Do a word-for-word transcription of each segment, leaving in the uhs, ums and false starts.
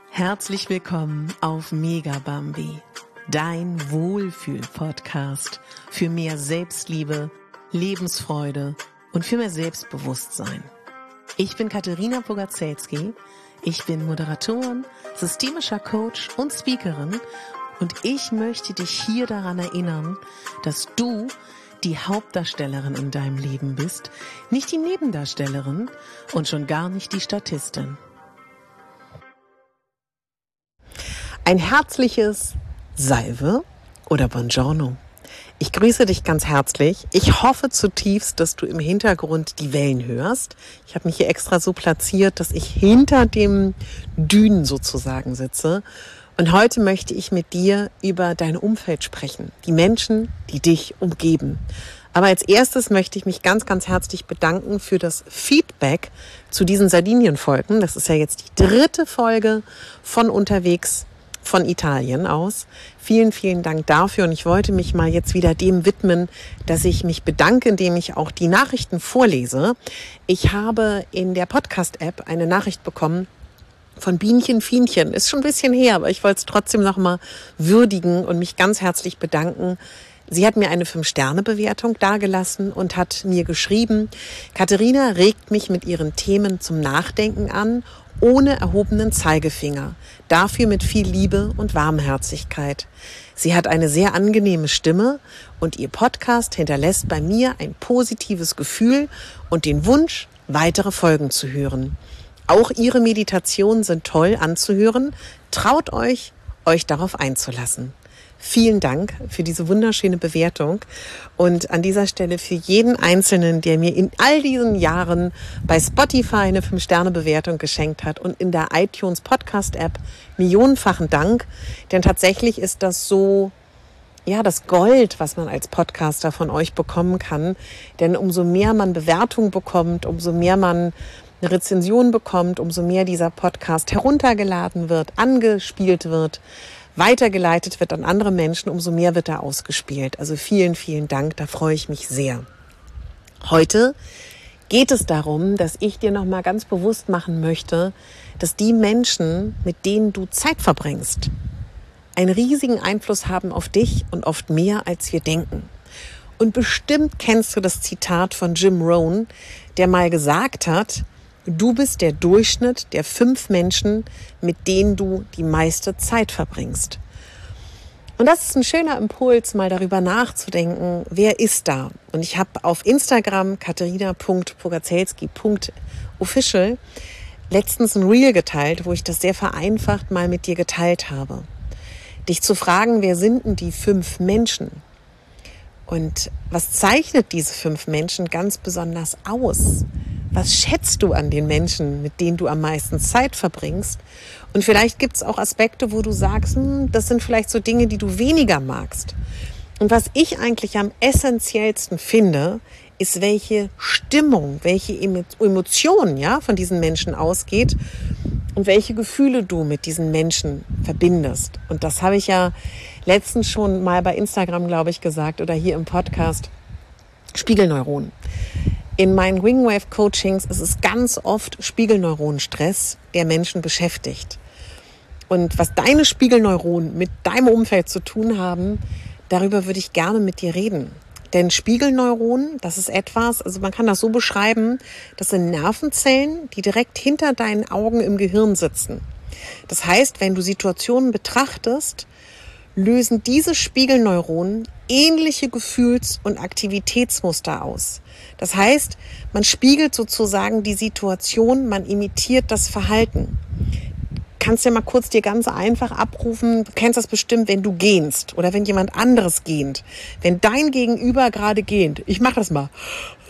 Herzlich willkommen auf Mega Bambi, dein Wohlfühl-Podcast für mehr Selbstliebe, Lebensfreude und für mehr Selbstbewusstsein. Ich bin Katharina Bogazelski, ich bin Moderatorin, systemischer Coach und Speakerin und ich möchte dich hier daran erinnern, dass du die Hauptdarstellerin in deinem Leben bist, nicht die Nebendarstellerin und schon gar nicht die Statistin. Ein herzliches Salve oder Buongiorno. Ich grüße dich ganz herzlich. Ich hoffe zutiefst, dass du im Hintergrund die Wellen hörst. Ich habe mich hier extra so platziert, dass ich hinter dem Dünen sozusagen sitze. Und heute möchte ich mit dir über dein Umfeld sprechen. Die Menschen, die dich umgeben. Aber als erstes möchte ich mich ganz, ganz herzlich bedanken für das Feedback zu diesen Sardinien-Folgen. Das ist ja jetzt die dritte Folge von unterwegs von Italien aus. Vielen, vielen Dank dafür und ich wollte mich mal jetzt wieder dem widmen, dass ich mich bedanke, indem ich auch die Nachrichten vorlese. Ich habe in der Podcast-App eine Nachricht bekommen von Bienchen Fienchen. Ist schon ein bisschen her, aber ich wollte es trotzdem noch mal würdigen und mich ganz herzlich bedanken. Sie hat mir eine fünf Sterne Bewertung dagelassen und hat mir geschrieben: Katharina regt mich mit ihren Themen zum Nachdenken an, ohne erhobenen Zeigefinger, dafür mit viel Liebe und Warmherzigkeit. Sie hat eine sehr angenehme Stimme und ihr Podcast hinterlässt bei mir ein positives Gefühl und den Wunsch, weitere Folgen zu hören. Auch ihre Meditationen sind toll anzuhören. Traut euch, euch darauf einzulassen. Vielen Dank für diese wunderschöne Bewertung und an dieser Stelle für jeden Einzelnen, der mir in all diesen Jahren bei Spotify eine fünf Sterne Bewertung geschenkt hat und in der iTunes Podcast App millionenfachen Dank, denn tatsächlich ist das so, ja, das Gold, was man als Podcaster von euch bekommen kann, denn umso mehr man Bewertung bekommt, umso mehr man eine Rezension bekommt, umso mehr dieser Podcast heruntergeladen wird, angespielt wird, weitergeleitet wird an andere Menschen, umso mehr wird er ausgespielt. Also vielen, vielen Dank, da freue ich mich sehr. Heute geht es darum, dass ich dir nochmal ganz bewusst machen möchte, dass die Menschen, mit denen du Zeit verbringst, einen riesigen Einfluss haben auf dich und oft mehr, als wir denken. Und bestimmt kennst du das Zitat von Jim Rohn, der mal gesagt hat: Du bist der Durchschnitt der fünf Menschen, mit denen du die meiste Zeit verbringst. Und das ist ein schöner Impuls, mal darüber nachzudenken, wer ist da? Und ich habe auf Instagram katharina punkt bogazelski punkt official letztens ein Reel geteilt, wo ich das sehr vereinfacht mal mit dir geteilt habe. Dich zu fragen, wer sind denn die fünf Menschen? Und was zeichnet diese fünf Menschen ganz besonders aus? Was schätzt du an den Menschen, mit denen du am meisten Zeit verbringst? Und vielleicht gibt es auch Aspekte, wo du sagst, hm, das sind vielleicht so Dinge, die du weniger magst. Und was ich eigentlich am essentiellsten finde, ist, welche Stimmung, welche Emotion, ja, von diesen Menschen ausgeht und welche Gefühle du mit diesen Menschen verbindest. Und das habe ich ja letztens schon mal bei Instagram, glaube ich, gesagt oder hier im Podcast. Spiegelneuronen. In meinen Wingwave-Coachings ist es ganz oft Spiegelneuronenstress, der Menschen beschäftigt. Und was deine Spiegelneuronen mit deinem Umfeld zu tun haben, darüber würde ich gerne mit dir reden. Denn Spiegelneuronen, das ist etwas, also man kann das so beschreiben, das sind Nervenzellen, die direkt hinter deinen Augen im Gehirn sitzen. Das heißt, wenn du Situationen betrachtest, lösen diese Spiegelneuronen ähnliche Gefühls- und Aktivitätsmuster aus. Das heißt, man spiegelt sozusagen die Situation, man imitiert das Verhalten. Kannst ja mal kurz dir ganz einfach abrufen, du kennst das bestimmt, wenn du gähnst oder wenn jemand anderes gähnt. Wenn dein Gegenüber gerade gähnt, ich mach das mal.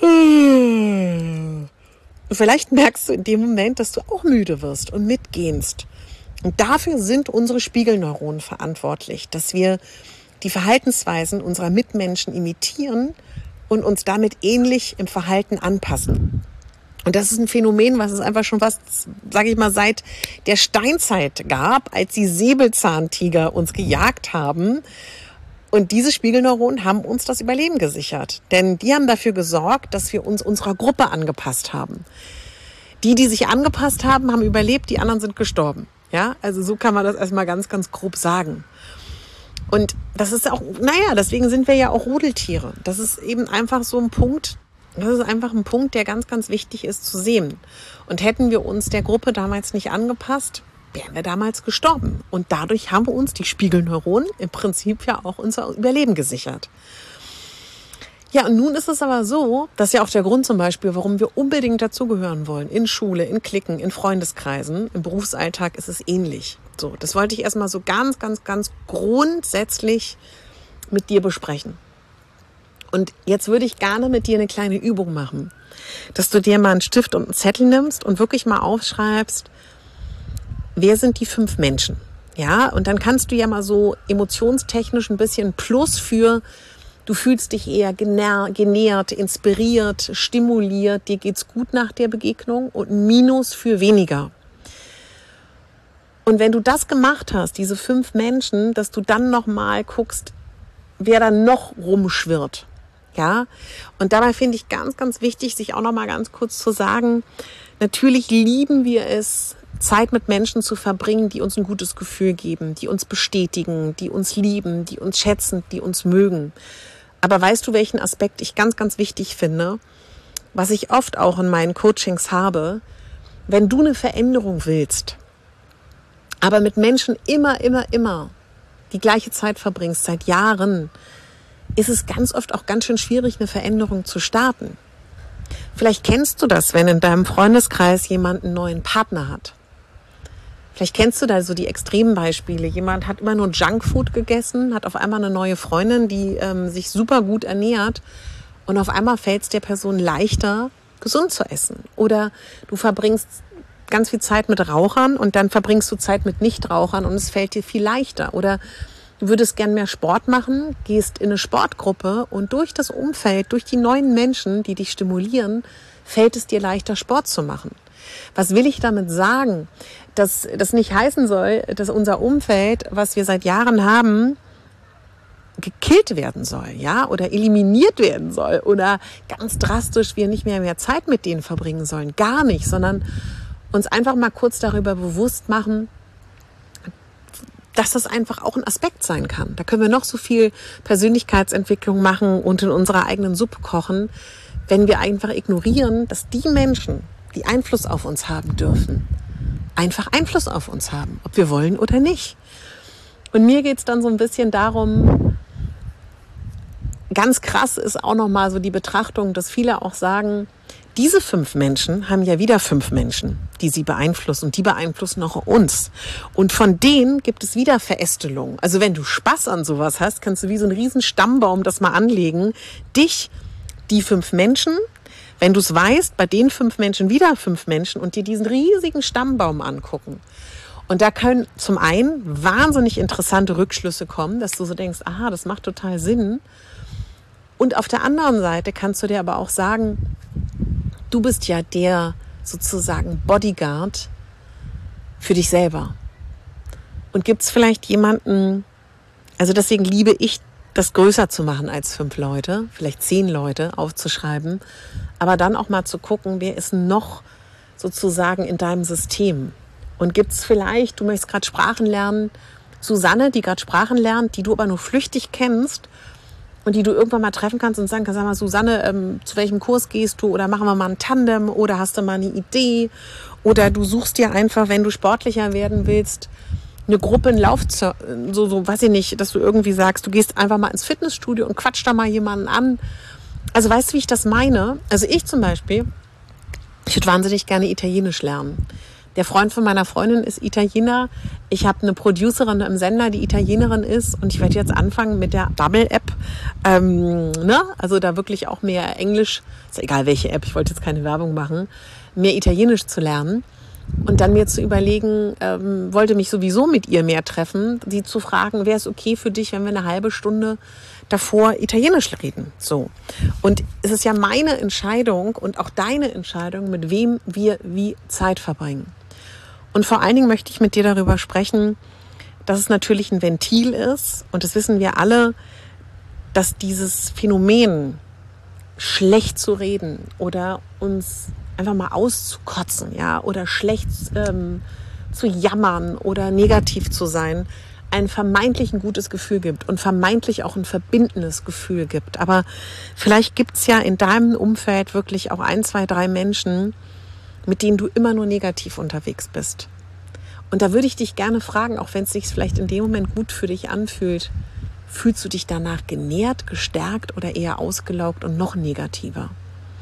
Und vielleicht merkst du in dem Moment, dass du auch müde wirst und mitgähnst. Und dafür sind unsere Spiegelneuronen verantwortlich, dass wir die Verhaltensweisen unserer Mitmenschen imitieren und uns damit ähnlich im Verhalten anpassen. Und das ist ein Phänomen, was es einfach schon fast, sage ich mal, seit der Steinzeit gab, als die Säbelzahntiger uns gejagt haben. Und diese Spiegelneuronen haben uns das Überleben gesichert. Denn die haben dafür gesorgt, dass wir uns unserer Gruppe angepasst haben. Die, die sich angepasst haben, haben überlebt, die anderen sind gestorben. Ja, also so kann man das erstmal ganz, ganz grob sagen. Und das ist auch, naja, deswegen sind wir ja auch Rudeltiere. Das ist eben einfach so ein Punkt, das ist einfach ein Punkt, der ganz, ganz wichtig ist zu sehen. Und hätten wir uns der Gruppe damals nicht angepasst, wären wir damals gestorben. Und dadurch haben uns die Spiegelneuronen im Prinzip ja auch unser Überleben gesichert. Ja, und nun ist es aber so, das ist ja auch der Grund zum Beispiel, warum wir unbedingt dazugehören wollen. In Schule, in Cliquen, in Freundeskreisen, im Berufsalltag ist es ähnlich. So, das wollte ich erstmal so ganz, ganz, ganz grundsätzlich mit dir besprechen. Und jetzt würde ich gerne mit dir eine kleine Übung machen, dass du dir mal einen Stift und einen Zettel nimmst und wirklich mal aufschreibst, wer sind die fünf Menschen? Ja, und dann kannst du ja mal so emotionstechnisch ein bisschen Plus für du fühlst dich eher genähr, genährt, inspiriert, stimuliert, dir geht's gut nach der Begegnung und Minus für weniger. Und wenn du das gemacht hast, diese fünf Menschen, dass du dann nochmal guckst, wer da noch rumschwirrt. Ja, und dabei finde ich ganz, ganz wichtig, sich auch nochmal ganz kurz zu sagen, natürlich lieben wir es, Zeit mit Menschen zu verbringen, die uns ein gutes Gefühl geben, die uns bestätigen, die uns lieben, die uns schätzen, die uns mögen. Aber weißt du, welchen Aspekt ich ganz, ganz wichtig finde, was ich oft auch in meinen Coachings habe, wenn du eine Veränderung willst, aber mit Menschen immer, immer, immer die gleiche Zeit verbringst, seit Jahren, ist es ganz oft auch ganz schön schwierig, eine Veränderung zu starten. Vielleicht kennst du das, wenn in deinem Freundeskreis jemand einen neuen Partner hat. Vielleicht kennst du da so die extremen Beispiele. Jemand hat immer nur Junkfood gegessen, hat auf einmal eine neue Freundin, die ähm, sich super gut ernährt und auf einmal fällt es der Person leichter, gesund zu essen. Oder du verbringst ganz viel Zeit mit Rauchern und dann verbringst du Zeit mit Nichtrauchern und es fällt dir viel leichter. Oder du würdest gern mehr Sport machen, gehst in eine Sportgruppe und durch das Umfeld, durch die neuen Menschen, die dich stimulieren, fällt es dir leichter, Sport zu machen. Was will ich damit sagen? Dass das nicht heißen soll, dass unser Umfeld, was wir seit Jahren haben, gekillt werden soll, ja, oder eliminiert werden soll oder ganz drastisch wir nicht mehr mehr Zeit mit denen verbringen sollen. Gar nicht, sondern uns einfach mal kurz darüber bewusst machen, dass das einfach auch ein Aspekt sein kann. Da können wir noch so viel Persönlichkeitsentwicklung machen und in unserer eigenen Suppe kochen, wenn wir einfach ignorieren, dass die Menschen, die Einfluss auf uns haben dürfen, einfach Einfluss auf uns haben, ob wir wollen oder nicht. Und mir geht's dann so ein bisschen darum, ganz krass ist auch nochmal so die Betrachtung, dass viele auch sagen, diese fünf Menschen haben ja wieder fünf Menschen, die sie beeinflussen und die beeinflussen auch uns. Und von denen gibt es wieder Verästelungen. Also wenn du Spaß an sowas hast, kannst du wie so einen riesen Stammbaum das mal anlegen. Dich, die fünf Menschen, wenn du es weißt, bei den fünf Menschen wieder fünf Menschen und dir diesen riesigen Stammbaum angucken. Und da können zum einen wahnsinnig interessante Rückschlüsse kommen, dass du so denkst, aha, das macht total Sinn. Und auf der anderen Seite kannst du dir aber auch sagen, du bist ja der sozusagen Bodyguard für dich selber. Und gibt es vielleicht jemanden, also deswegen liebe ich, das größer zu machen als fünf Leute, vielleicht zehn Leute aufzuschreiben, aber dann auch mal zu gucken, wer ist noch sozusagen in deinem System. Und gibt es vielleicht, du möchtest gerade Sprachen lernen, Susanne, die gerade Sprachen lernt, die du aber nur flüchtig kennst, und die du irgendwann mal treffen kannst und sagen kannst, sag mal, Susanne, ähm, zu welchem Kurs gehst du? Oder machen wir mal ein Tandem? Oder hast du mal eine Idee? Oder du suchst dir einfach, wenn du sportlicher werden willst, eine Gruppe, einen Lauf, so, so, weiß ich nicht, dass du irgendwie sagst, du gehst einfach mal ins Fitnessstudio und quatsch da mal jemanden an. Also weißt du, wie ich das meine? Also ich zum Beispiel, ich würde wahnsinnig gerne Italienisch lernen. Der Freund von meiner Freundin ist Italiener. Ich habe eine Producerin im Sender, die Italienerin ist. Und ich werde jetzt anfangen mit der Bubble-App. Ähm, ne? Also da wirklich auch mehr Englisch, ist egal welche App, ich wollte jetzt keine Werbung machen, mehr Italienisch zu lernen. Und dann mir zu überlegen, ähm, wollte mich sowieso mit ihr mehr treffen, sie zu fragen, wäre es okay für dich, wenn wir eine halbe Stunde davor Italienisch reden. So. Und es ist ja meine Entscheidung und auch deine Entscheidung, mit wem wir wie Zeit verbringen. Und vor allen Dingen möchte ich mit dir darüber sprechen, dass es natürlich ein Ventil ist. Und das wissen wir alle, dass dieses Phänomen, schlecht zu reden oder uns einfach mal auszukotzen, ja, oder schlecht ähm, zu jammern oder negativ zu sein, ein vermeintlich ein gutes Gefühl gibt und vermeintlich auch ein verbindendes Gefühl gibt. Aber vielleicht gibt's ja in deinem Umfeld wirklich auch ein, zwei, drei Menschen, mit denen du immer nur negativ unterwegs bist. Und da würde ich dich gerne fragen, auch wenn es sich vielleicht in dem Moment gut für dich anfühlt, fühlst du dich danach genährt, gestärkt oder eher ausgelaugt und noch negativer?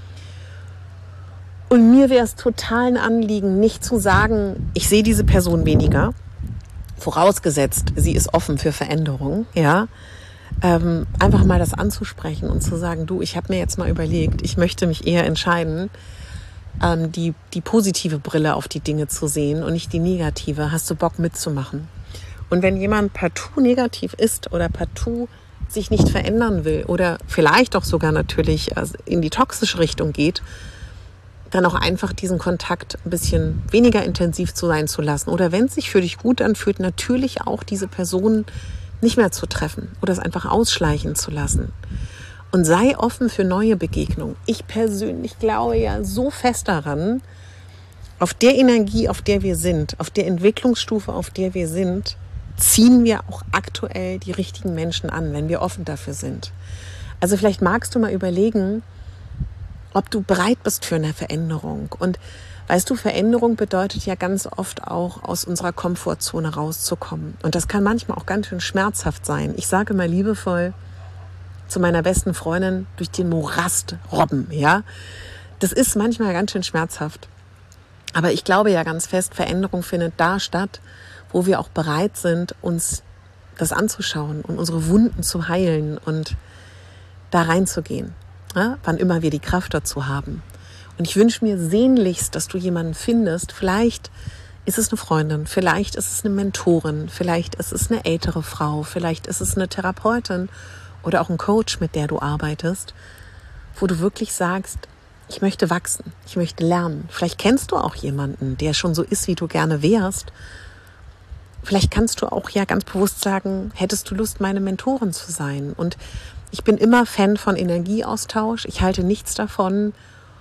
Und mir wäre es total ein Anliegen, nicht zu sagen, ich sehe diese Person weniger, vorausgesetzt, sie ist offen für Veränderung, ja, ähm, einfach mal das anzusprechen und zu sagen, du, ich habe mir jetzt mal überlegt, ich möchte mich eher entscheiden, ähm, die, die positive Brille auf die Dinge zu sehen und nicht die negative. Hast du Bock mitzumachen? Und wenn jemand partout negativ ist oder partout sich nicht verändern will oder vielleicht auch sogar natürlich in die toxische Richtung geht, dann auch einfach diesen Kontakt ein bisschen weniger intensiv zu sein zu lassen. Oder wenn es sich für dich gut anfühlt, natürlich auch diese Person nicht mehr zu treffen oder es einfach ausschleichen zu lassen. Und sei offen für neue Begegnungen. Ich persönlich glaube ja so fest daran, auf der Energie, auf der wir sind, auf der Entwicklungsstufe, auf der wir sind, ziehen wir auch aktuell die richtigen Menschen an, wenn wir offen dafür sind. Also vielleicht magst du mal überlegen, ob du bereit bist für eine Veränderung. Und weißt du, Veränderung bedeutet ja ganz oft auch, aus unserer Komfortzone rauszukommen. Und das kann manchmal auch ganz schön schmerzhaft sein. Ich sage mal liebevoll zu meiner besten Freundin, durch den Morast robben, ja. Das ist manchmal ganz schön schmerzhaft. Aber ich glaube ja ganz fest, Veränderung findet da statt, wo wir auch bereit sind, uns das anzuschauen und unsere Wunden zu heilen und da reinzugehen. Ja, wann immer wir die Kraft dazu haben. Und ich wünsche mir sehnlichst, dass du jemanden findest. Vielleicht ist es eine Freundin, vielleicht ist es eine Mentorin, vielleicht ist es eine ältere Frau, vielleicht ist es eine Therapeutin oder auch ein Coach, mit der du arbeitest, wo du wirklich sagst, ich möchte wachsen, ich möchte lernen. Vielleicht kennst du auch jemanden, der schon so ist, wie du gerne wärst. Vielleicht kannst du auch ja ganz bewusst sagen, hättest du Lust, meine Mentorin zu sein? Und ich bin immer Fan von Energieaustausch. Ich halte nichts davon,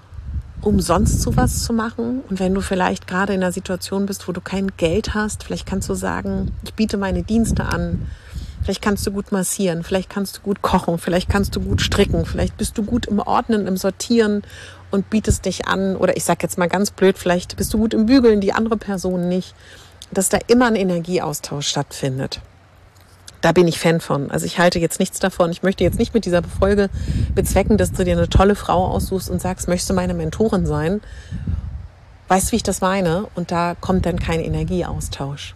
umsonst sowas zu machen. Und wenn du vielleicht gerade in einer Situation bist, wo du kein Geld hast, vielleicht kannst du sagen, ich biete meine Dienste an. Vielleicht kannst du gut massieren, vielleicht kannst du gut kochen, vielleicht kannst du gut stricken, vielleicht bist du gut im Ordnen, im Sortieren und bietest dich an. Oder ich sage jetzt mal ganz blöd, vielleicht bist du gut im Bügeln, die andere Person nicht. Dass da immer ein Energieaustausch stattfindet. Da bin ich Fan von. Also ich halte jetzt nichts davon. Ich möchte jetzt nicht mit dieser Folge bezwecken, dass du dir eine tolle Frau aussuchst und sagst, möchtest du meine Mentorin sein? Weißt du, wie ich das meine? Und da kommt dann kein Energieaustausch.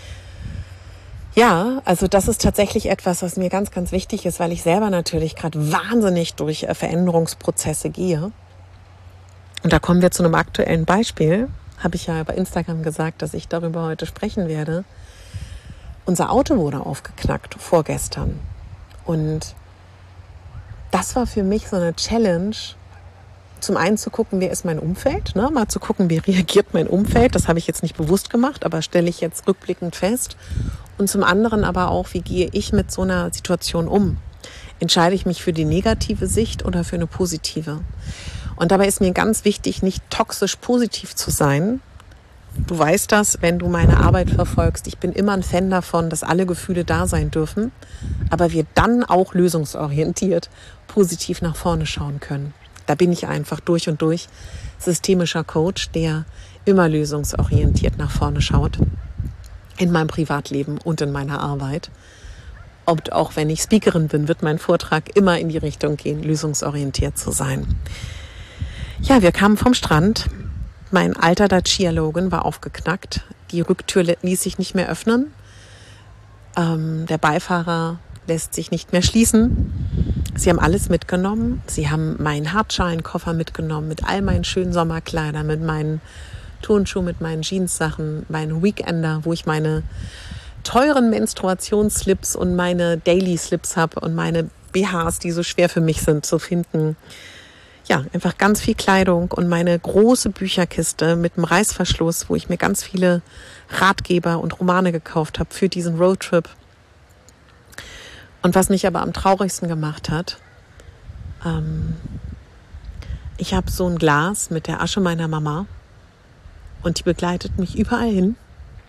Ja, also das ist tatsächlich etwas, was mir ganz, ganz wichtig ist, weil ich selber natürlich gerade wahnsinnig durch Veränderungsprozesse gehe. Und da kommen wir zu einem aktuellen Beispiel. Habe ich ja bei Instagram gesagt, dass ich darüber heute sprechen werde. Unser Auto wurde aufgeknackt vorgestern. Und das war für mich so eine Challenge, zum einen zu gucken, wer ist mein Umfeld, ne? Mal zu gucken, wie reagiert mein Umfeld. Das habe ich jetzt nicht bewusst gemacht, aber stelle ich jetzt rückblickend fest. Und zum anderen aber auch, wie gehe ich mit so einer Situation um? Entscheide ich mich für die negative Sicht oder für eine positive? Und dabei ist mir ganz wichtig, nicht toxisch positiv zu sein. Du weißt das, wenn du meine Arbeit verfolgst. Ich bin immer ein Fan davon, dass alle Gefühle da sein dürfen, aber wir dann auch lösungsorientiert positiv nach vorne schauen können. Da bin ich einfach durch und durch systemischer Coach, der immer lösungsorientiert nach vorne schaut. In meinem Privatleben und in meiner Arbeit. Und auch wenn ich Speakerin bin, wird mein Vortrag immer in die Richtung gehen, lösungsorientiert zu sein. Ja, wir kamen vom Strand. Mein alter Dacia Logan war aufgeknackt. Die Rücktür ließ sich nicht mehr öffnen. Ähm, der Beifahrer lässt sich nicht mehr schließen. Sie haben alles mitgenommen. Sie haben meinen Hartschalenkoffer mitgenommen mit all meinen schönen Sommerkleidern, mit meinen Turnschuhen, mit meinen Jeanssachen, meinen Weekender, wo ich meine teuren Menstruationsslips und meine Daily Slips habe und meine B Hs, die so schwer für mich sind zu finden. Ja, einfach ganz viel Kleidung und meine große Bücherkiste mit einem Reißverschluss, wo ich mir ganz viele Ratgeber und Romane gekauft habe für diesen Roadtrip. Und was mich aber am traurigsten gemacht hat, ähm, ich habe so ein Glas mit der Asche meiner Mama und die begleitet mich überall hin.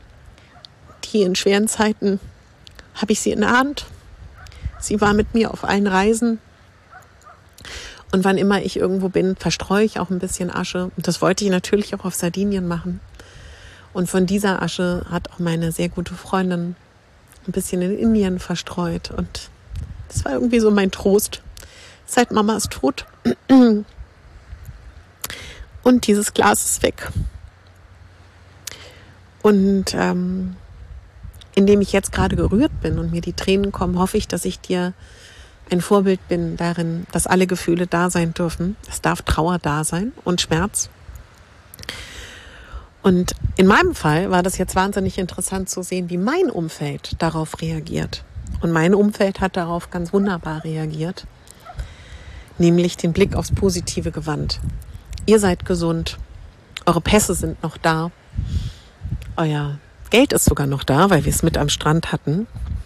die in schweren Zeiten habe ich sie in der Hand. Sie war mit mir auf allen Reisen. Und wann immer ich irgendwo bin, verstreue ich auch ein bisschen Asche. Und das wollte ich natürlich auch auf Sardinien machen. Und von dieser Asche hat auch meine sehr gute Freundin ein bisschen in Indien verstreut. Und das war irgendwie so mein Trost. Seit Mama ist tot. Und dieses Glas ist weg. Und ähm, indem ich jetzt gerade gerührt bin und mir die Tränen kommen, hoffe ich, dass ich dir ein Vorbild bin darin, dass alle Gefühle da sein dürfen. Es darf Trauer da sein und Schmerz. Und in meinem Fall war das jetzt wahnsinnig interessant zu sehen, wie mein Umfeld darauf reagiert. Und mein Umfeld hat darauf ganz wunderbar reagiert, nämlich den Blick aufs Positive gewandt. Ihr seid gesund, eure Pässe sind noch da, euer Geld ist sogar noch da, weil wir es mit am Strand hatten.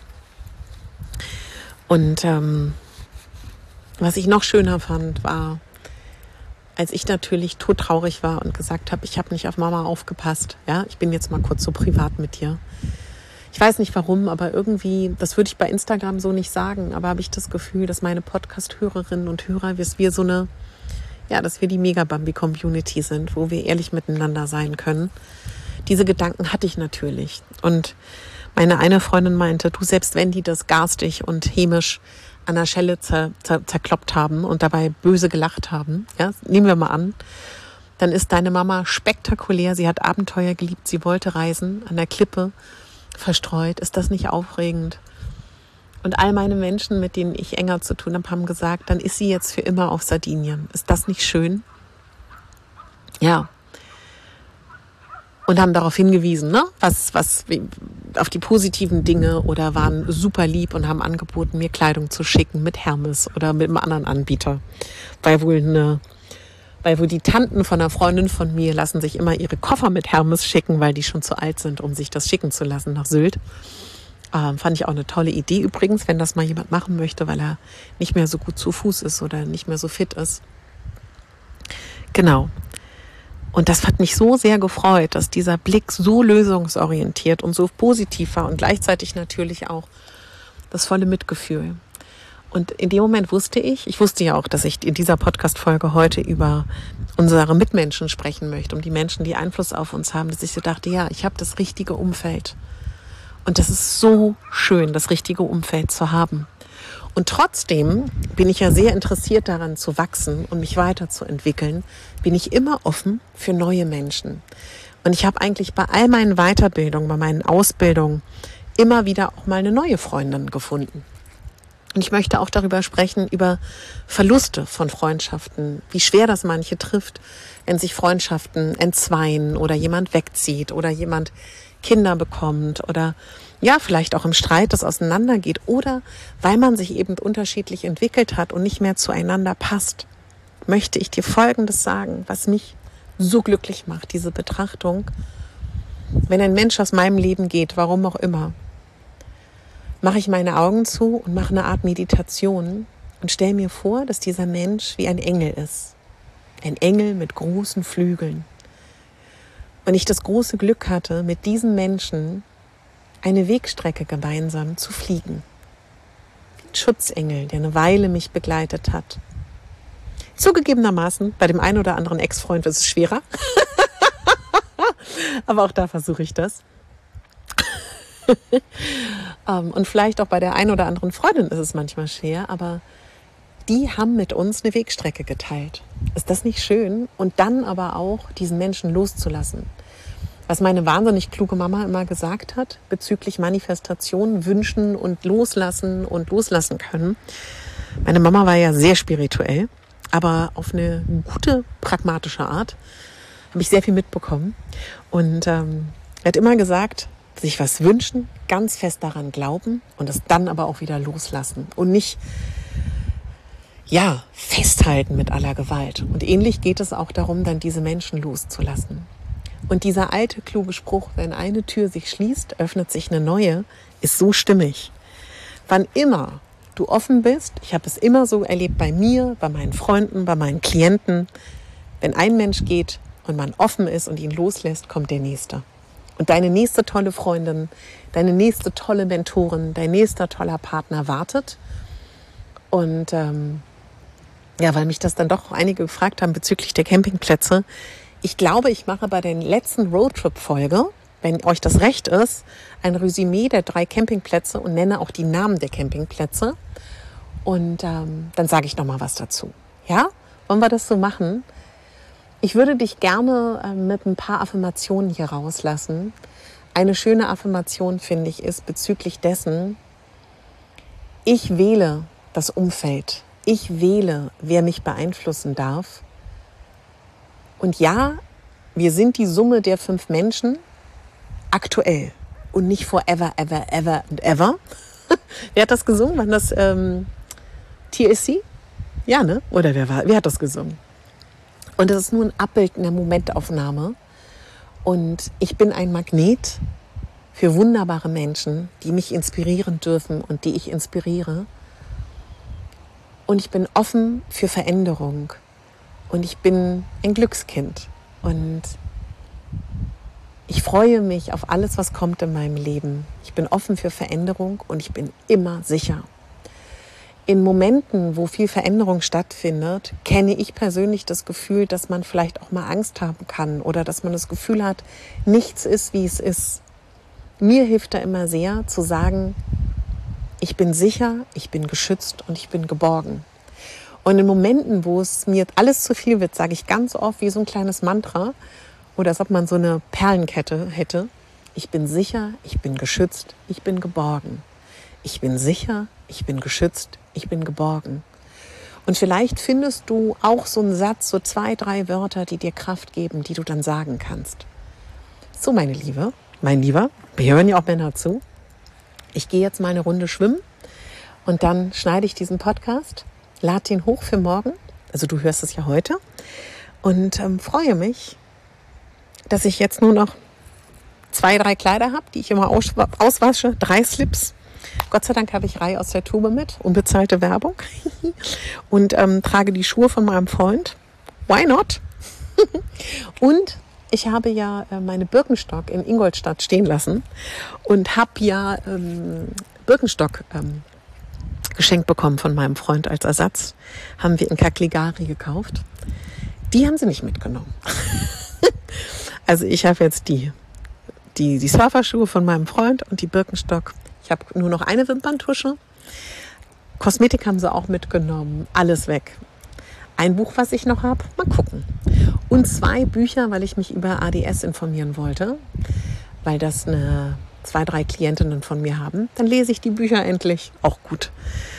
Und ähm, was ich noch schöner fand, war, als ich natürlich todtraurig war und gesagt habe, ich habe nicht auf Mama aufgepasst. Ja, ich bin jetzt mal kurz so privat mit dir. Ich weiß nicht warum, aber irgendwie, das würde ich bei Instagram so nicht sagen, aber habe ich das Gefühl, dass meine Podcast-Hörerinnen und Hörer, dass wir so eine, ja, dass wir die Mega-Bambi-Community sind, wo wir ehrlich miteinander sein können. Diese Gedanken hatte ich natürlich. Und meine eine Freundin meinte, du, selbst wenn die das garstig und hämisch an der Schelle zer, zer, zerkloppt haben und dabei böse gelacht haben, ja, nehmen wir mal an, dann ist deine Mama spektakulär, sie hat Abenteuer geliebt, sie wollte reisen, an der Klippe verstreut. Ist das nicht aufregend? Und all meine Menschen, mit denen ich enger zu tun habe, haben gesagt, dann ist sie jetzt für immer auf Sardinien. Ist das nicht schön? Ja. Und haben darauf hingewiesen, ne? was, was, auf die positiven Dinge oder waren super lieb und haben angeboten, mir Kleidung zu schicken mit Hermes oder mit einem anderen Anbieter. Weil wohl eine, weil wohl die Tanten von einer Freundin von mir lassen sich immer ihre Koffer mit Hermes schicken, weil die schon zu alt sind, um sich das schicken zu lassen nach Sylt. Ähm, fand ich auch eine tolle Idee übrigens, wenn das mal jemand machen möchte, weil er nicht mehr so gut zu Fuß ist oder nicht mehr so fit ist. Genau. Und das hat mich so sehr gefreut, dass dieser Blick so lösungsorientiert und so positiv war und gleichzeitig natürlich auch das volle Mitgefühl. Und in dem Moment wusste ich, ich wusste ja auch, dass ich in dieser Podcast-Folge heute über unsere Mitmenschen sprechen möchte, um die Menschen, die Einfluss auf uns haben, dass ich so dachte, ja, ich habe das richtige Umfeld. Und das ist so schön, das richtige Umfeld zu haben. Und trotzdem bin ich ja sehr interessiert daran zu wachsen und mich weiterzuentwickeln, bin ich immer offen für neue Menschen. Und ich habe eigentlich bei all meinen Weiterbildungen, bei meinen Ausbildungen immer wieder auch mal eine neue Freundin gefunden. Und ich möchte auch darüber sprechen, über Verluste von Freundschaften, wie schwer das manche trifft, wenn sich Freundschaften entzweien oder jemand wegzieht oder jemand Kinder bekommt oder ja, vielleicht auch im Streit das auseinandergeht oder weil man sich eben unterschiedlich entwickelt hat und nicht mehr zueinander passt, möchte ich dir Folgendes sagen, was mich so glücklich macht, diese Betrachtung. Wenn ein Mensch aus meinem Leben geht, warum auch immer, mache ich meine Augen zu und mache eine Art Meditation und stelle mir vor, dass dieser Mensch wie ein Engel ist. Ein Engel mit großen Flügeln. Und ich das große Glück hatte, mit diesem Menschen eine Wegstrecke gemeinsam zu fliegen. Wie ein Schutzengel, der eine Weile mich begleitet hat. Zugegebenermaßen, bei dem einen oder anderen Ex-Freund ist es schwerer. Aber auch da versuche ich das. Und vielleicht auch bei der einen oder anderen Freundin ist es manchmal schwer, aber die haben mit uns eine Wegstrecke geteilt. Ist das nicht schön? Und dann aber auch diesen Menschen loszulassen. Was meine wahnsinnig kluge Mama immer gesagt hat bezüglich Manifestation, Wünschen und Loslassen und loslassen können. Meine Mama war ja sehr spirituell, aber auf eine gute, pragmatische Art. Habe ich sehr viel mitbekommen. Und ähm, er hat immer gesagt, sich was wünschen, ganz fest daran glauben und es dann aber auch wieder loslassen und nicht ja, festhalten mit aller Gewalt. Und ähnlich geht es auch darum, dann diese Menschen loszulassen. Und dieser alte, kluge Spruch, wenn eine Tür sich schließt, öffnet sich eine neue, ist so stimmig. Wann immer du offen bist, ich habe es immer so erlebt bei mir, bei meinen Freunden, bei meinen Klienten, wenn ein Mensch geht und man offen ist und ihn loslässt, kommt der Nächste. Und deine nächste tolle Freundin, deine nächste tolle Mentorin, dein nächster toller Partner wartet. Und ähm, ja, weil mich das dann doch einige gefragt haben bezüglich der Campingplätze. Ich glaube, ich mache bei der letzten Roadtrip-Folge, wenn euch das recht ist, ein Resümee der drei Campingplätze und nenne auch die Namen der Campingplätze. Und ähm, dann sage ich noch mal was dazu. Ja? Wollen wir das so machen? Ich würde dich gerne äh, mit ein paar Affirmationen hier rauslassen. Eine schöne Affirmation, finde ich, ist bezüglich dessen, ich wähle das Umfeld. Ich wähle, wer mich beeinflussen darf. Und ja, wir sind die Summe der fünf Menschen aktuell und nicht forever, ever, ever and ever. Wer hat das gesungen? War das ähm, T S C? Ja, ne? Oder wer war? Wer hat das gesungen? Und das ist nur ein Abbild in der Momentaufnahme. Und ich bin ein Magnet für wunderbare Menschen, die mich inspirieren dürfen und die ich inspiriere. Und ich bin offen für Veränderung. Und ich bin ein Glückskind. Und ich freue mich auf alles, was kommt in meinem Leben. Ich bin offen für Veränderung und ich bin immer sicher. In Momenten, wo viel Veränderung stattfindet, kenne ich persönlich das Gefühl, dass man vielleicht auch mal Angst haben kann oder dass man das Gefühl hat, nichts ist, wie es ist. Mir hilft da immer sehr zu sagen, ich bin sicher, ich bin geschützt und ich bin geborgen. Und in Momenten, wo es mir alles zu viel wird, sage ich ganz oft wie so ein kleines Mantra oder als ob man so eine Perlenkette hätte. Ich bin sicher, ich bin geschützt, ich bin geborgen. Ich bin sicher, ich bin geschützt, ich bin geborgen. Und vielleicht findest du auch so einen Satz, so zwei, drei Wörter, die dir Kraft geben, die du dann sagen kannst. So, meine Liebe, mein Lieber, wir hören ja auch Männer zu. Ich gehe jetzt mal eine Runde schwimmen und dann schneide ich diesen Podcast, lade den hoch für morgen, also du hörst es ja heute, und ähm, freue mich, dass ich jetzt nur noch zwei, drei Kleider habe, die ich immer aus- auswasche, drei Slips. Gott sei Dank habe ich Rai aus der Tube mit, unbezahlte Werbung, und ähm, trage die Schuhe von meinem Freund. Why not? Und ich habe ja äh, meine Birkenstock in Ingolstadt stehen lassen und habe ja ähm, Birkenstock ähm, geschenkt bekommen von meinem Freund als Ersatz. Haben wir in Cagliari gekauft. Die haben sie nicht mitgenommen. Also ich habe jetzt die, die, die Surferschuhe von meinem Freund und die Birkenstock. Ich habe nur noch eine Wimperntusche. Kosmetik haben sie auch mitgenommen. Alles weg. Ein Buch, was ich noch habe, mal gucken. Und zwei Bücher, weil ich mich über A D S informieren wollte, weil das eine, zwei, drei Klientinnen von mir haben. Dann lese ich die Bücher endlich. Auch gut.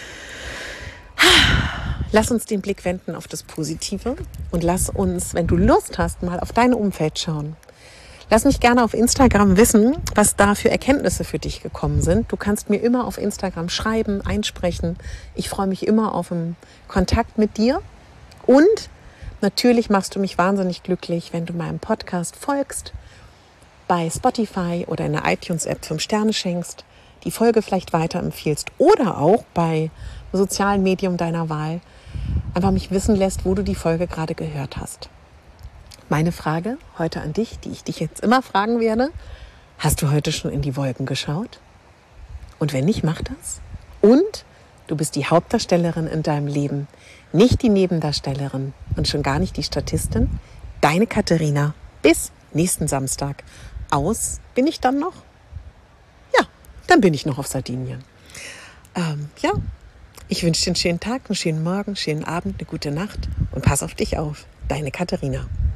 Lass uns den Blick wenden auf das Positive und lass uns, wenn du Lust hast, mal auf dein Umfeld schauen. Lass mich gerne auf Instagram wissen, was da für Erkenntnisse für dich gekommen sind. Du kannst mir immer auf Instagram schreiben, einsprechen. Ich freue mich immer auf einen Kontakt mit dir. Und natürlich machst du mich wahnsinnig glücklich, wenn du meinem Podcast folgst, bei Spotify oder in der iTunes-App fünf Sterne schenkst, die Folge vielleicht weiterempfiehlst oder auch bei sozialen Medium deiner Wahl einfach mich wissen lässt, wo du die Folge gerade gehört hast. Meine Frage heute an dich, die ich dich jetzt immer fragen werde: Hast du heute schon in die Wolken geschaut? Und wenn nicht, mach das. Und du bist die Hauptdarstellerin in deinem Leben, nicht die Nebendarstellerin und schon gar nicht die Statistin. Deine Katharina. Bis nächsten Samstag. Aus bin ich dann noch? Ja, dann bin ich noch auf Sardinien. Ähm, ja, ich wünsche dir einen schönen Tag, einen schönen Morgen, einen schönen Abend, eine gute Nacht und pass auf dich auf. Deine Katharina.